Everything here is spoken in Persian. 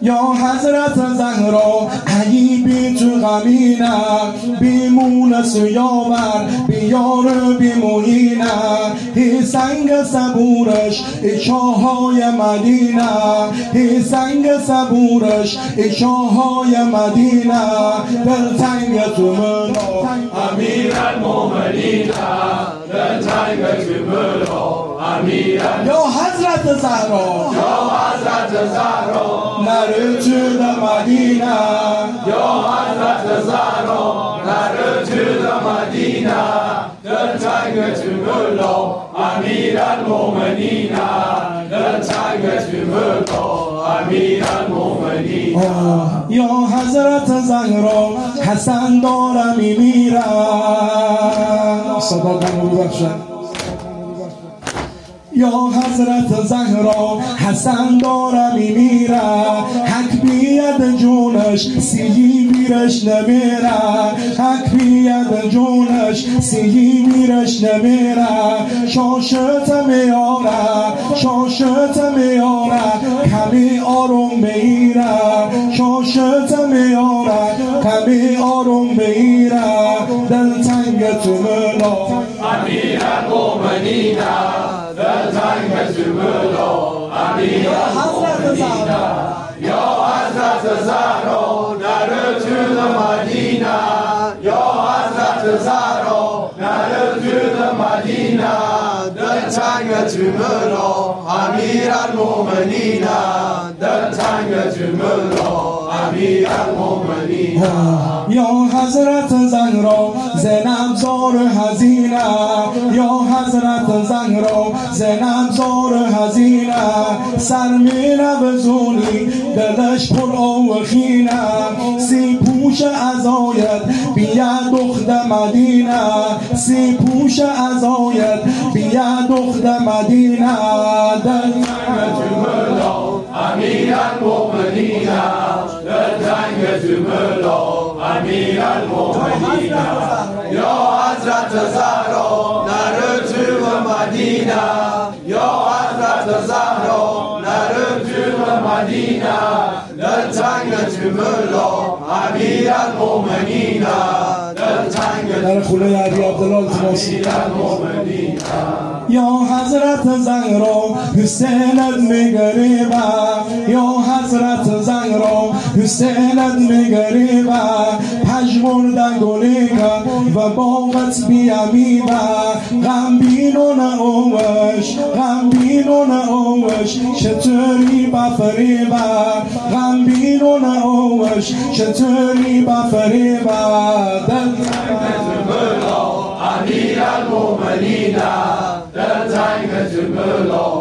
یا حضرت زهرا اگی بی تو غمینم بی مونس یاور بی یار بی معینم هی سنگ صبورش ای شاههای مدینه هی سنگ صبورش ای شاههای مدینه دلتنگ تو منو امیرالمومنین دلتنگ تو منو یا حضرت زهرا نره to the Medina یا حضرت زهرا نره to the Medina دلتنگ تو مولا امیرالمومنین دلتنگ تو مولا امیرالمومنین یا حضرت زهرا حسن دارم میمیرم صدا کنو ببخشد یا حضرت زهرا حسن داره میمیره حق بیاد جونش سیگی میرش نمیره حق بیاد جونش سیگی میرش نمیره شاشت میاره کمی آروم بگیره شاشت میاره کمی آروم بگیره دلتنگ تو مولا امیرالمومنین دلتنگ تو مولا امیرالمومنین یا حضرت زهرا نره تو مدینه یا حضرت زهرا نره تو مدینه دلتنگ تو مولا امیرالمومنین دلتنگ تو مولا امیرالمومنین یا حضرت زهرا زینب زار حزینه یا حضرت زهرا زینب زار حزینه سر میره به زونی دلش پر آوخینه سی پوش ازایت بیا دخت مدینه سی پوش ازایت بیا دخت مدینه دلتنگ تو مولا امیرالمومنین دلتنگ تو مولا امیرالمومنین یا حضرت زهرا نره تو مدینه یا حضرت زهرا نره تو مدینه دلتنگ تو مولا امیرالمومنین دلتنگ در خونه علی عبدالله امیرالمومنین یا حضرت زهرا حسینت میگریبه یا حضرت زهرا حسینت میگریبه پژمرده گلی کن و باغت بیامیبه غمبینون اوش چطوری بفریبه غمبینون اوش چطوری بفریبه دلتنگ تو مولا امیرالمومنین دلتنگ تو مولا